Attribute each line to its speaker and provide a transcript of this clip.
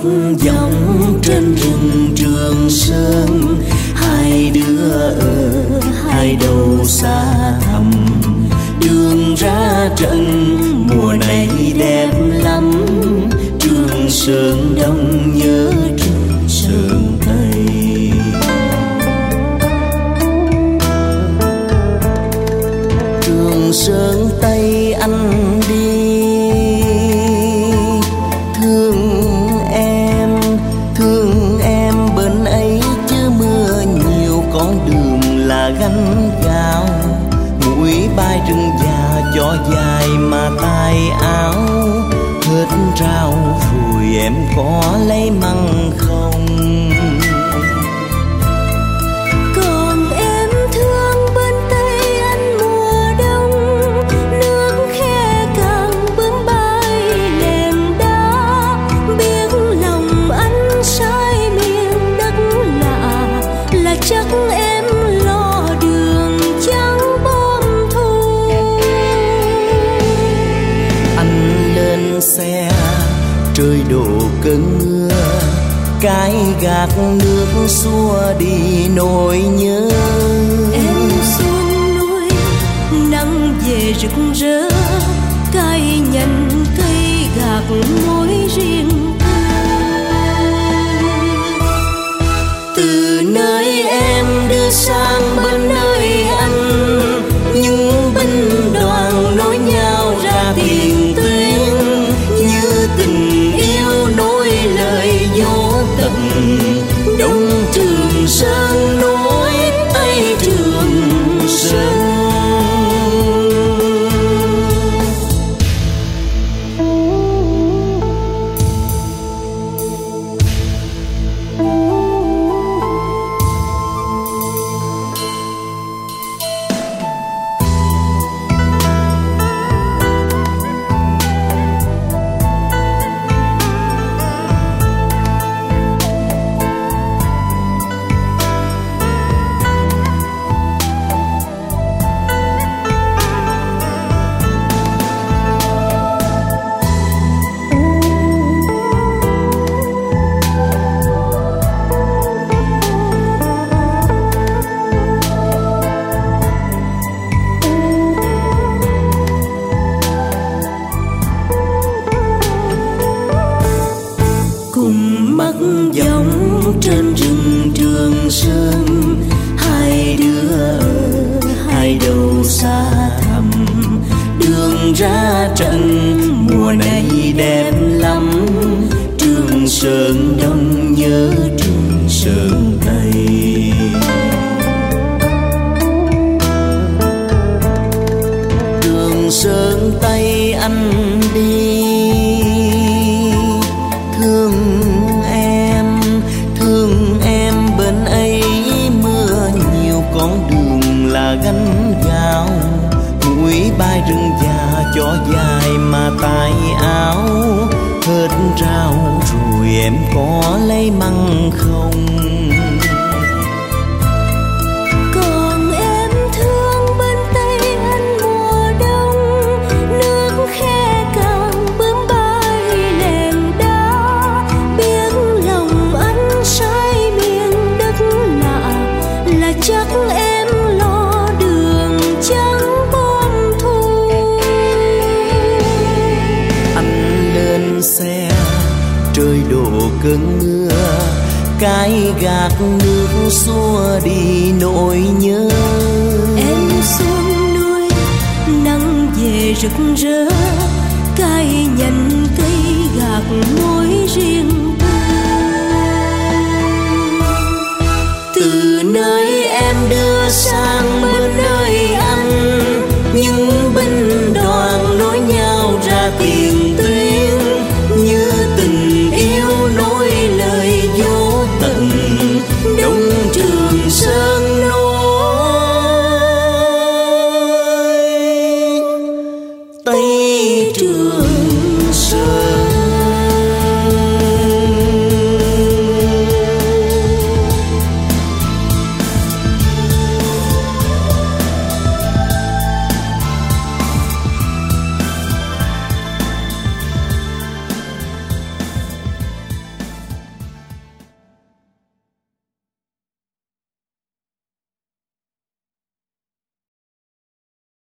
Speaker 1: giống trên rừng Trường Sơn, hai đứa ở hai đầu xa thẳm. Đường ra trận mùa này đẹp lắm, Trường Sơn Đông nhớ Trường Sơn Tây. Trường Sơn Tây anh đi, thương em bên ấy chứ mưa nhiều, con đường là gánh gạo. Mũi bay rừng già cho dài mà tay áo, hết rau rồi em có lấy măng không?
Speaker 2: Còn em thương bên Tây anh mùa đông, nước khe càng bướm bay nền đá. Biết lòng anh sai miền đất lạ, là chắc em lo đường trắng bom thu.
Speaker 1: Anh lên xe trời đổ cơn mưa, cái gạt nước xua đi nỗi nhớ.
Speaker 2: Em xuống núi nắng về rực rỡ, cây nhành cây gạt mối riêng
Speaker 1: Từ nơi em đưa sang bên nơi anh, những binh đoàn nối nhau ra tiền tuyến. Như tình yêu nối lời vô tận, Đông Trường Sơn nối Tây Trường Sơn. Cùng mắt giống trên rừng Trường Sơn, hai đứa ở hai đầu xa thẳm. Đường ra trận mùa này đẹp lắm, Trường Sơn Đông nhớ Trường Sơn Tây. Trường Sơn Tây anh đi, thương em bên ấy mưa nhiều, con đường là gánh gạo. Mũi bay rừng già cho dài mà tay áo, hết rau rồi em có lấy măng không?
Speaker 2: Còn em thương bên Tây anh mùa đông, nước khe càng bướm bay nền đá. Biết lòng anh sai miền đất lạ, là chắc em lo đường trắng bom thu.
Speaker 1: Anh lên xe trời đổ cơn mưa, cái gạt nước xua đi nỗi nhớ.
Speaker 2: Em xuống núi nắng về rực rỡ, cây nhành cây gạt mối riêng
Speaker 1: Từ nơi em đưa sang bên nơi